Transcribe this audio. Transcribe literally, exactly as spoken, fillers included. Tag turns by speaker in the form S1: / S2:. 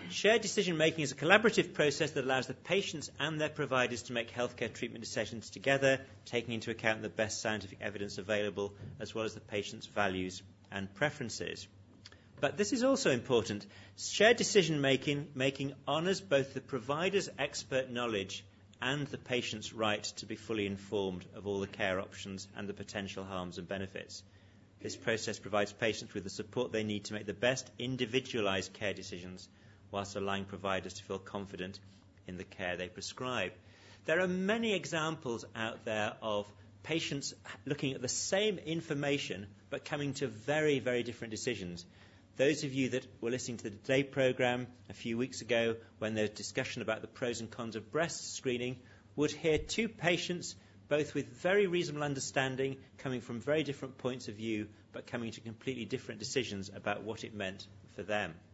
S1: Shared decision-making is a collaborative process that allows the patients and their providers to make healthcare treatment decisions together, taking into account the best scientific evidence available, as well as the patient's values and preferences. But this is also important. Shared decision-making making honours both the provider's expert knowledge and the patient's right to be fully informed of all the care options and the potential harms and benefits. This process provides patients with the support they need to make the best individualised care decisions, whilst allowing providers to feel confident in the care they prescribe. There are many examples out there of patients looking at the same information but coming to very, very different decisions. Those of you that were listening to the Today programme a few weeks ago when there was discussion about the pros and cons of breast screening would hear two patients, both with very reasonable understanding, coming from very different points of view, but coming to completely different decisions about what it meant for them.